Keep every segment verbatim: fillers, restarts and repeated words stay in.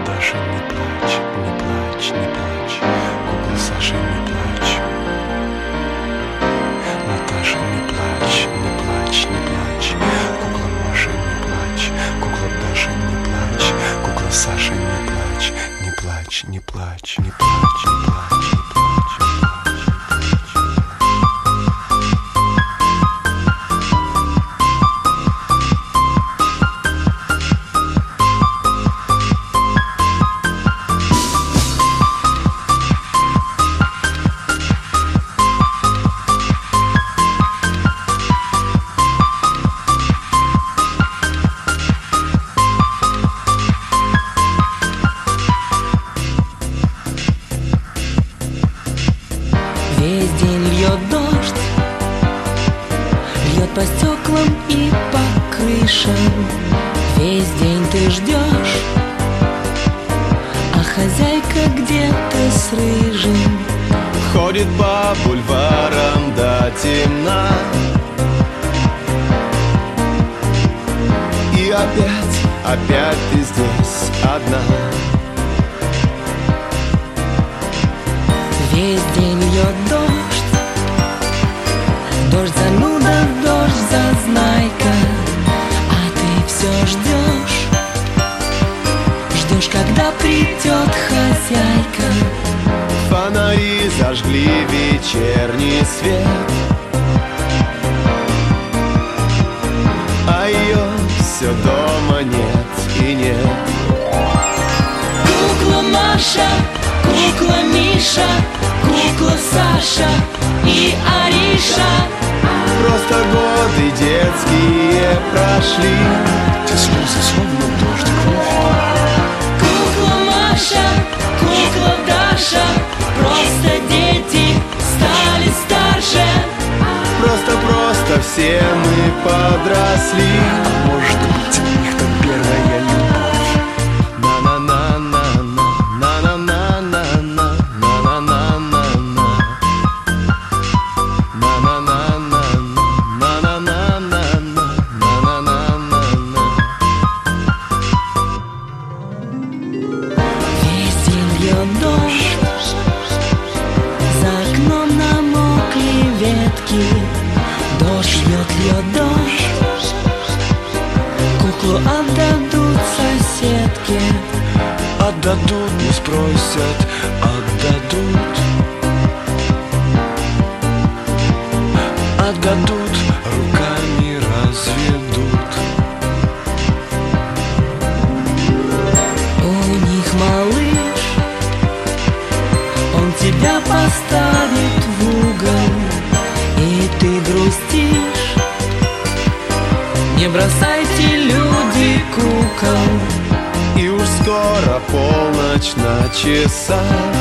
Даша, не плачь, не плачь, не плачь. Кукла Саша, не плачь. Наташа, не плачь, не плачь, не плачь. Кукла Маша, не плачь. Кукла Даша, не плачь. Кукла Саша, не плачь. Не плачь, не плачь, не плачь, не плачь, не плачь, не плачь. Весь день льет дождь, льет по стеклам и по крышам. Весь день ты ждешь, а хозяйка где-то с рыжим ходит по бульварам до темна. И опять, опять ты здесь одна. Весь день льет дождь, дождь зануда, дождь зазнайка, а ты все ждешь, ждешь, когда придет хозяйка. Фонари зажгли вечерний свет, а ее все дома нет и нет. Кукла Маша, кукла Миша, кукла Саша и Ариша. Просто годы детские прошли, Те слезы словно дождик в Кукла Маша, кукла Даша, просто дети стали старше. просто-просто все мы подросли. Может быть, у них там первая любовь. На-на-на-на-на, на-на-на-на-на, на-на-на-на-на, на-на-на-на-на, на-на-на-на-на, на-на-на-на-на. Весь день льет дождь, за окном намокли ветки. Дождь льет, льет дождь, куклу отдадут соседке. Отдадут, не спросят, отдадут. Отдадут, руками разведут. У них малыш, он тебя поставит в угол, и ты грустишь. Не бросайте, люди, кукол. И уж скоро полночь на часах,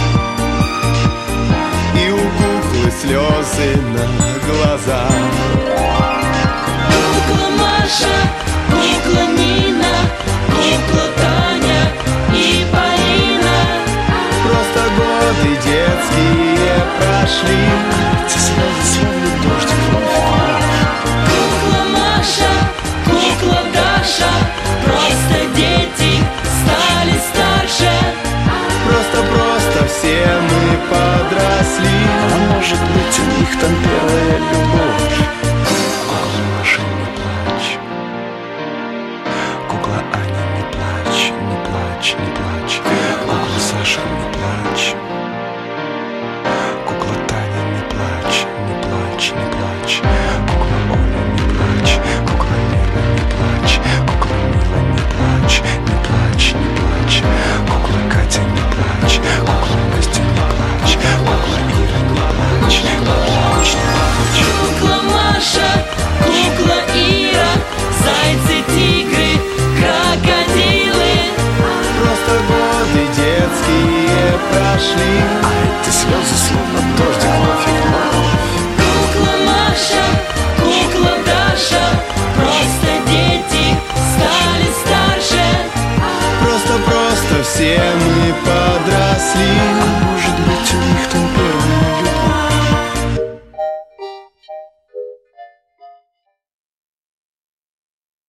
и у куклы слезы на глазах.